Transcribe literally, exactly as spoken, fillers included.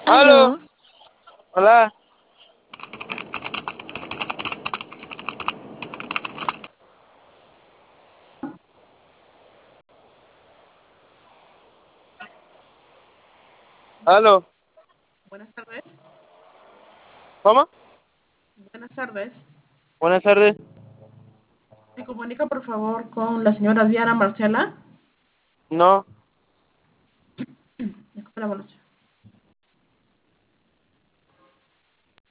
Aló, Aló, hola, aló, buenas tardes. ¿cómo? Buenas tardes. Buenas tardes. Me comunica por favor con la señora Diana Marcela. No, Disculpe la molestia.